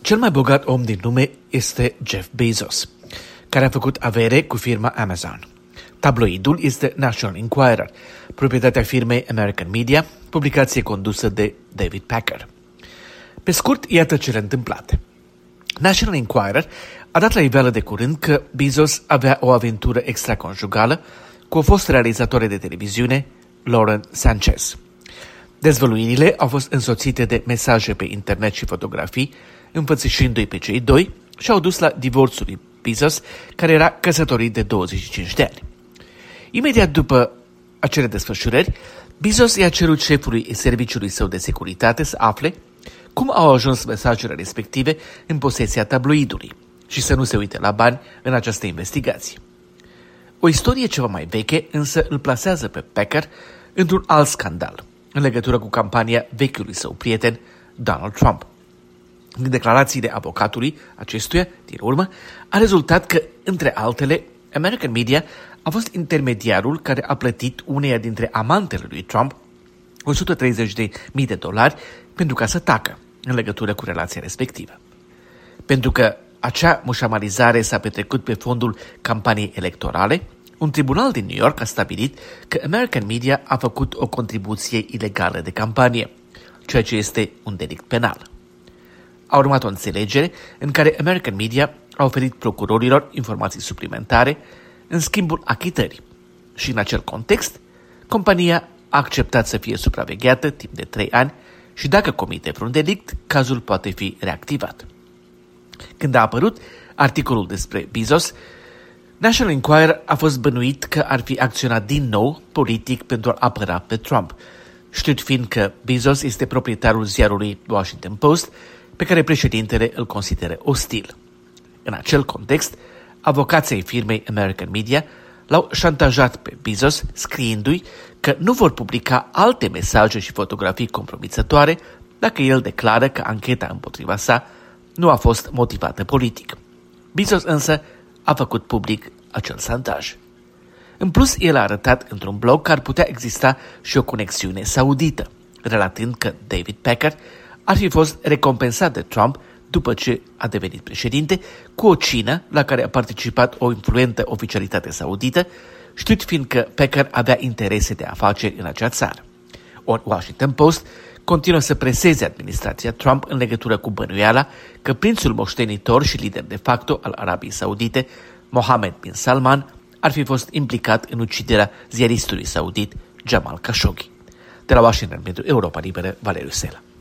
Cel mai bogat om din lume este Jeff Bezos, care a făcut avere cu firma Amazon. Tabloidul este National Enquirer, proprietatea firmei American Media, publicație condusă de David Packard. Pe scurt, iată cele întâmplate. National Enquirer a dat la iveală de curând că Bezos avea o aventură extraconjugală cu o fostă realizatoare de televiziune, Lauren Sanchez. Dezvăluirile au fost însoțite de mesaje pe internet și fotografii, înfățișându-i pe cei doi și au dus la divorțul lui Bezos, care era căsătorit de 25 de ani. Imediat după acele desfășurări, Bezos i-a cerut șefului serviciului său de securitate să afle cum au ajuns mesajele respective în posesia tabloidului și să nu se uite la bani în această investigație. O istorie ceva mai veche însă îl plasează pe Packard într-un alt scandal, în legătură cu campania vechiului său prieten, Donald Trump. Din declarațiile avocatului acestuia, din urmă, a rezultat că, între altele, American Media a fost intermediarul care a plătit uneia dintre amantele lui Trump $130,000 pentru ca să tacă în legătură cu relația respectivă. Pentru că acea mușamalizare s-a petrecut pe fondul campaniei electorale, un tribunal din New York a stabilit că American Media a făcut o contribuție ilegală de campanie, ceea ce este un delict penal. A urmat o înțelegere în care American Media a oferit procurorilor informații suplimentare în schimbul achitării și în acel context, compania a acceptat să fie supravegheată timp de 3 ani și dacă comite vreun delict, cazul poate fi reactivat. Când a apărut articolul despre Bezos, National Enquirer a fost bănuit că ar fi acționat din nou politic pentru a apăra pe Trump, știut fiind că Bezos este proprietarul ziarului Washington Post, pe care președintele îl consideră ostil. În acel context, avocații firmei American Media l-au șantajat pe Bezos, scriindu-i că nu vor publica alte mesaje și fotografii compromițătoare dacă el declară că ancheta împotriva sa nu a fost motivată politic. Bezos însă a făcut public acel șantaj. În plus, el a arătat într-un blog că ar putea exista și o conexiune saudită, relatând că David Packard ar fi fost recompensat de Trump după ce a devenit președinte cu o cină la care a participat o influentă oficialitate saudită, știut fiind că Packard avea interese de afaceri în acea țară. Ori Washington Post continuă să preseze administrația Trump în legătură cu bănuiala că prințul moștenitor și lider de facto al Arabiei Saudite, Mohammed bin Salman, ar fi fost implicat în uciderea ziaristului saudit Jamal Khashoggi. De la Washington pentru Europa Liberă, Valeriu Sela.